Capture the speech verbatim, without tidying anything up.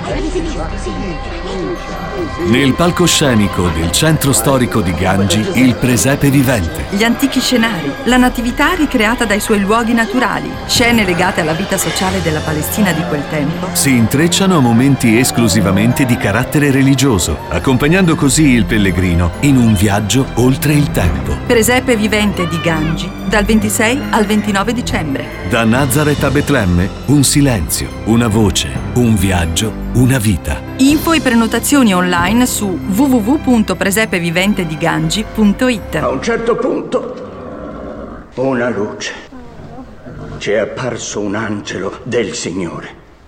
Nel palcoscenico del centro storico di Gangi, il presepe vivente. Gli antichi scenari, la natività ricreata dai suoi luoghi naturali, scene legate alla vita sociale della Palestina di quel tempo, Si intrecciano a momenti esclusivamente di carattere religioso, accompagnando così il pellegrino in un viaggio oltre il tempo. Presepe vivente di Gangi, dal ventisei al ventinove dicembre. Da Nazareth a Betlemme, un silenzio, una voce, un viaggio, una vita. Info e prenotazioni online su w w w punto presepeviventedigangi punto it. A un certo punto, una luce. Ci è apparso un angelo del Signore.